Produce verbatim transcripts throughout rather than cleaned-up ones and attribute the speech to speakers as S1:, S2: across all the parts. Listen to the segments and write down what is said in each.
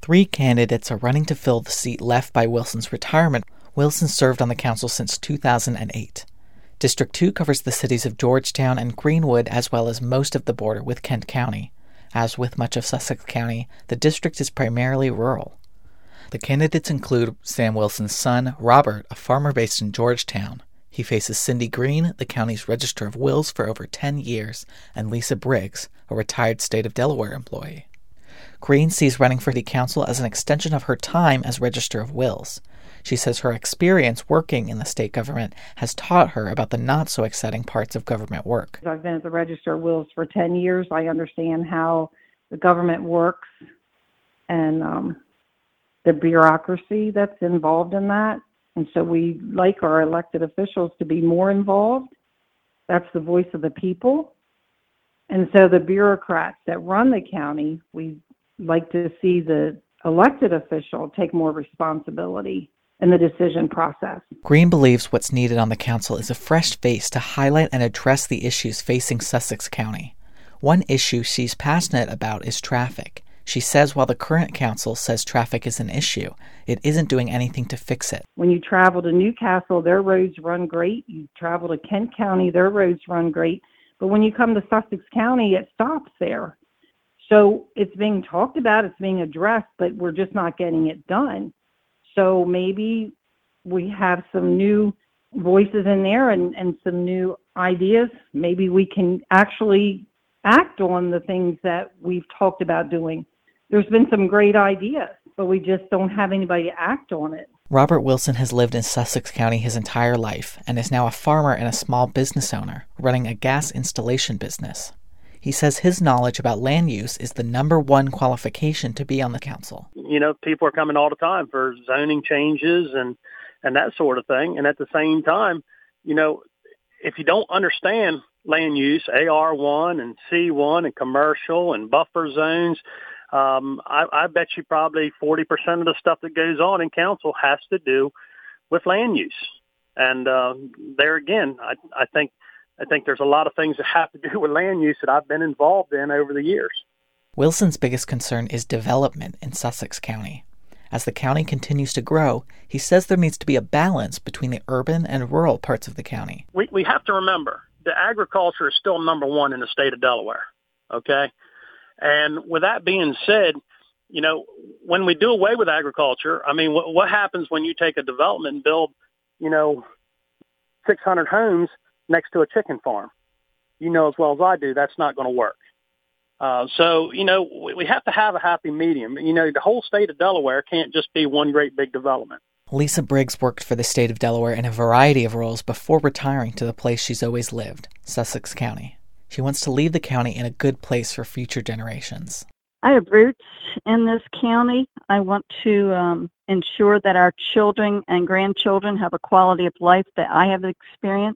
S1: Three candidates are running to fill the seat left by Wilson's retirement. Wilson served on the council since two thousand eight. District two covers the cities of Georgetown and Greenwood, as well as most of the border with Kent County. As with much of Sussex County, the district is primarily rural. The candidates include Sam Wilson's son, Robert, a farmer based in Georgetown. He faces Cindy Green, the county's Register of Wills for over ten years, and Lisa Briggs, a retired state of Delaware employee. Green sees running for city council as an extension of her time as Register of Wills. She says her experience working in the state government has taught her about the not-so-exciting parts of government work.
S2: I've been at the Register of Wills for ten years. I understand how the government works and um, the bureaucracy that's involved in that. And so we like our elected officials to be more involved. That's the voice of the people. And so the bureaucrats that run the county, we like to see the elected official take more responsibility in the decision process.
S1: Green believes what's needed on the council is a fresh face to highlight and address the issues facing Sussex County. One issue she's passionate about is traffic. She says while the current council says traffic is an issue, it isn't doing anything to fix it.
S2: When you travel to Newcastle, their roads run great. You travel to Kent County, their roads run great. But when you come to Sussex County, it stops there. So it's being talked about, it's being addressed, but we're just not getting it done. So maybe we have some new voices in there and, and some new ideas. Maybe we can actually act on the things that we've talked about doing. There's been some great ideas, but we just don't have anybody to act on it.
S1: Robert Wilson has lived in Sussex County his entire life and is now a farmer and a small business owner, running a gas installation business. He says his knowledge about land use is the number one qualification to be on the council.
S3: You know, people are coming all the time for zoning changes and, and that sort of thing. And at the same time, you know, if you don't understand land use, A R one and C one and commercial and buffer zones, um, I, I bet you probably forty percent of the stuff that goes on in council has to do with land use. And uh, there again, I, I think I think there's a lot of things that have to do with land use that I've been involved in over the years.
S1: Wilson's biggest concern is development in Sussex County. As the county continues to grow, he says there needs to be a balance between the urban and rural parts of the county.
S3: We we have to remember that agriculture is still number one in the state of Delaware, okay? And with that being said, you know, when we do away with agriculture, I mean, what, what happens when you take a development and build, you know, six hundred homes next to a chicken farm? You know as well as I do, that's not going to work. Uh, so, you know, we, we have to have a happy medium. You know, the whole state of Delaware can't just be one great big development.
S1: Lisa Briggs worked for the state of Delaware in a variety of roles before retiring to the place she's always lived, Sussex County. She wants to leave the county in a good place for future generations.
S4: I have roots in this county. I want to um, ensure that our children and grandchildren have a quality of life that I have experienced.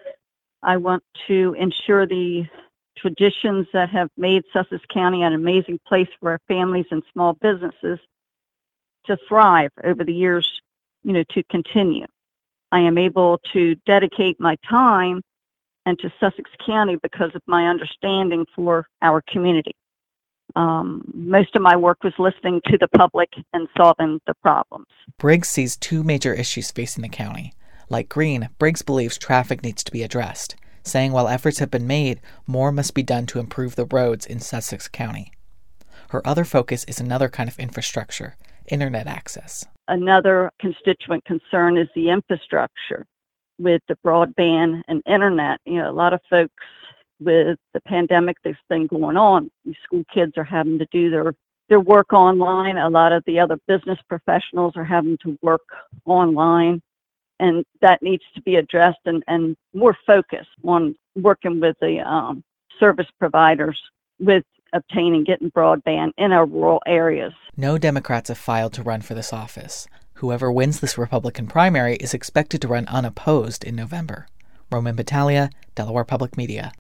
S4: I want to ensure the traditions that have made Sussex County an amazing place for our families and small businesses to thrive over the years, you know, to continue. I am able to dedicate my time and to Sussex County because of my understanding for our community. Um, most of my work was listening to the public and solving the problems.
S1: Briggs sees two major issues facing the county. Like Green, Briggs believes traffic needs to be addressed, saying while efforts have been made, more must be done to improve the roads in Sussex County. Her other focus is another kind of infrastructure, internet access.
S4: Another constituent concern is the infrastructure with the broadband and internet. You know, a lot of folks with the pandemic that's been going on, these school kids are having to do their, their work online. A lot of the other business professionals are having to work online. And that needs to be addressed and, and more focus on working with the um, service providers with obtaining, getting broadband in our rural areas.
S1: No Democrats have filed to run for this office. Whoever wins this Republican primary is expected to run unopposed in November. Roman Battaglia, Delaware Public Media.